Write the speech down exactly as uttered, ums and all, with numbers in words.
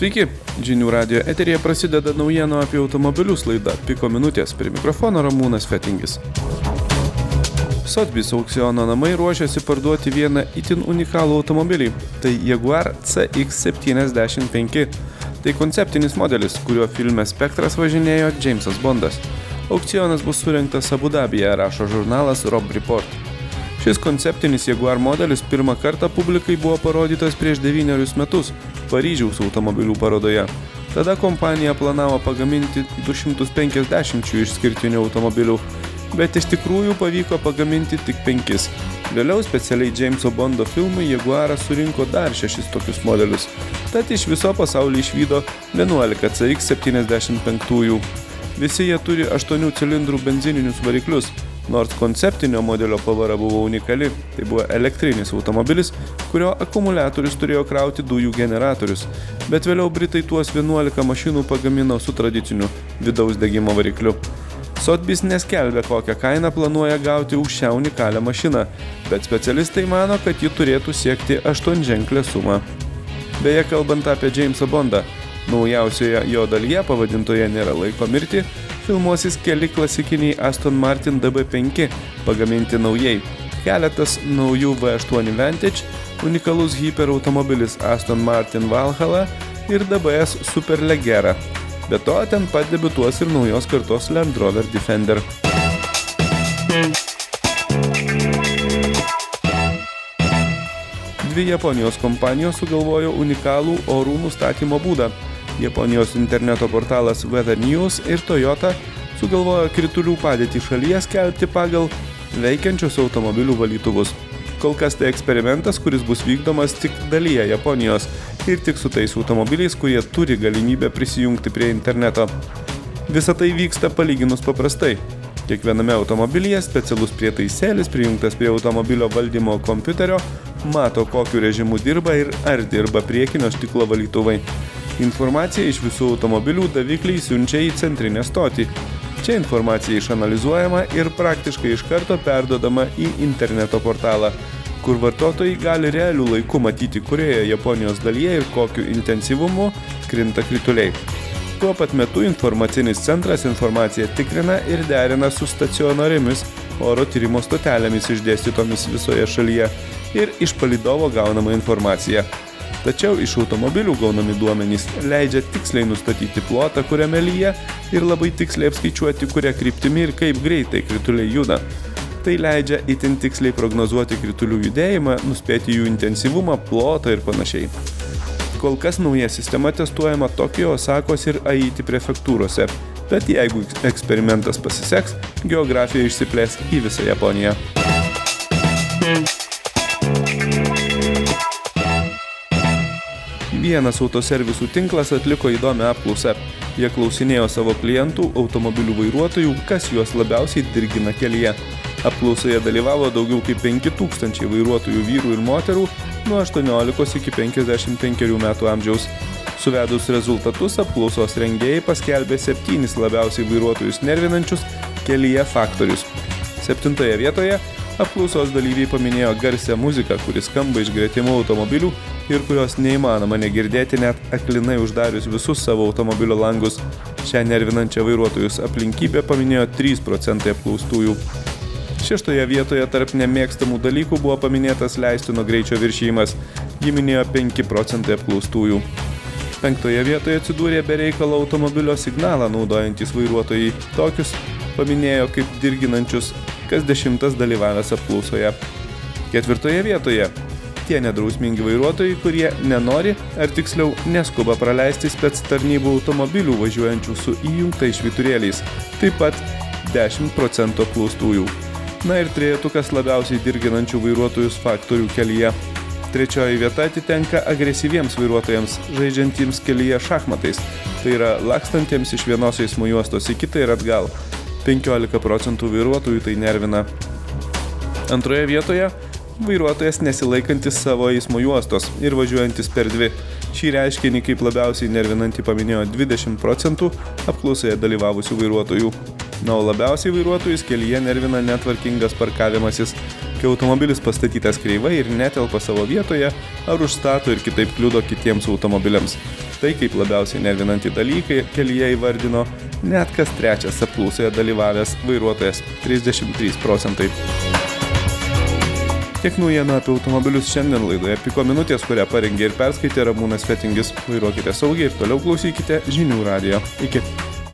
Sveiki, Žinių radijo eteryje prasideda naujienų apie automobilius laida Piko minutės, prie mikrofono Ramūnas Fetingis. Sotheby's aukciono namai ruošiasi parduoti vieną itin unikalų automobilį, tai Jaguar C X septyniasdešimt penki. Tai konceptinis modelis, kurio filme Spektras važinėjo Jamesas Bondas. Aukcionas bus surengtas Abu Dabyje, rašo žurnalas Robb Report. Šis konceptinis Jaguar modelis pirmą kartą publikai buvo parodytas prieš devynerius metus Paryžiaus automobilių parodoje. Tada kompanija planavo pagaminti du šimtus penkiasdešimt išskirtinių automobilių, bet iš tikrųjų pavyko pagaminti tik penkis. Vėliau specialiai Jameso Bondo filmui Jaguaras surinko dar šešis tokius modelius. Tad iš viso pasaulio išvydo vienuolika C X septyniasdešimt penki. Visi jie turi aštuonių cilindrų benzininius variklius. Nors konceptinio modelio pavara buvo unikali, tai buvo elektrinis automobilis, kurio akumuliatorius turėjo krauti dujų generatorius, bet vėliau Britai tuos vienuolika mašinų pagamino su tradiciniu vidaus degimo varikliu. Sotheby's neskelbia, kokią kainą planuoja gauti už šią unikalią mašiną, bet specialistai mano, kad ji turėtų siekti aštuonženklę sumą. Beje, kalbant apie Jamesą Bondą, naujausioje jo dalyje pavadintoje Nėra laiko mirti, filmuosis keli klasikiniai Aston Martin D B penki pagaminti naujai, keletas naujų V aštuoni Vantage, unikalus hiperautomobilis Aston Martin Valhalla ir D B S Superleggera. Be to, ten pat debiutuos ir naujos kartos Land Rover Defender. Dvi Japonijos kompanijos sugalvojo unikalų orų nustatymo būdą. Japonijos interneto portalas Weather News ir Toyota sugalvojo kritulių padėtį šalyje skelbti pagal veikiančius automobilių valytuvus. Kol kas tai eksperimentas, kuris bus vykdomas tik dalyje Japonijos ir tik su tais automobiliais, kurie turi galimybę prisijungti prie interneto. Visa tai vyksta palyginus paprastai. Kiekviename automobilyje specialus prietaisėlis prijungtas prie automobilio valdymo kompiuterio mato, kokiu režimu dirba ir ar dirba priekinio stiklo valytuvai. Informacija iš visų automobilių davikliai siunčia į centrinę stotį. Čia informacija išanalizuojama ir praktiškai iš karto perduodama į interneto portalą, kur vartotojai gali realių laikų matyti, kurioje Japonijos dalyje ir kokiu intensyvumu krinta krituliai. Tuo pat metu informacinis centras informaciją tikrina ir derina su stacionariomis oro tyrimo stotelėmis išdėstytomis visoje šalyje ir iš palydovo gaunama informacija. Tačiau iš automobilių gaunami duomenys leidžia tiksliai nustatyti plotą, kuriame lyja, ir labai tiksliai apskaičiuoti, kuria kryptimi ir kaip greitai krituliai juda. Tai leidžia itin tiksliai prognozuoti kritulių judėjimą, nuspėti jų intensyvumą, plotą ir panašiai. Kol kas nauja sistema testuojama Tokijo, Osakos ir Aiti prefektūrose, bet jeigu eksperimentas pasiseks, geografija išsiplės į visą Japoniją. Vienas autoservisų tinklas atliko įdomią apklausą. Jie klausinėjo savo klientų, automobilių vairuotojų, kas juos labiausiai dirgina kelyje. Apklausoje dalyvavo daugiau kaip penki tūkstančiai vairuotojų vyrų ir moterų nuo aštuoniolikos iki penkiasdešimt penkerių metų amžiaus. Suvedus rezultatus, apklausos rengėjai paskelbė septynis labiausiai vairuotojus nervinančius kelyje faktorius. Septintoje vietoje apklausos dalyviai paminėjo garsią muziką, kuris skamba iš gretimų automobilių ir kurios neįmanoma negirdėti net aklinai uždarius visus savo automobilio langus. Šią nervinančią vairuotojus aplinkybę paminėjo trys procentai apklaustųjų. Šeštoje vietoje tarp nemėgstamų dalykų buvo paminėtas leistino greičio viršijimas. Jį minėjo penki procentai apklaustųjų. Penktoje vietoje atsidūrė be reikalo automobilio signalą naudojantys vairuotojai. Tokius paminėjo kaip dirginančius kas dešimtas dalyvavęs apklausoje. Ketvirtoje vietoje tie nedrausmingi vairuotojai, kurie nenori, ar tiksliau neskuba praleisti spec tarnybų automobilių važiuojančių su įjungtais švyturėliais, taip pat dešimt procentų apklaustųjų. Na ir trejetukas labiausiai dirginančių vairuotojus faktorių kelyje. Trečioji vieta atitenka agresyviems vairuotojams, žaidžiantiems kelyje šachmatais, tai yra lakstantiems iš vienos eismo juostos į kitą ir atgal. penkiolika procentų vairuotojų tai nervina. Antroje vietoje vairuotojas nesilaikantis savo eismo juostos ir važiuojantis per dvi. Šį reiškinį kaip labiausiai nervinantį paminėjo dvidešimt procentų apklausoje dalyvavusių vairuotojų. Na, o labiausiai vairuotojus kelyje nervina netvarkingas parkavimasis, kai automobilis pastatytas kreivai ir netelpa savo vietoje ar užstato ir kitaip kliudo kitiems automobiliams. Tai kaip labiausiai nervinantį dalykai kelyje įvardino net kas trečias apklausoje dalyvavęs vairuotojas – trisdešimt trys procentai. Tiek naujienų apie automobilius šiandien laidoje Piko minutės, kurią parengė ir perskaitė Ramūnas Fetingis. Vairuokite saugiai ir toliau klausykite Žinių radijo. Iki.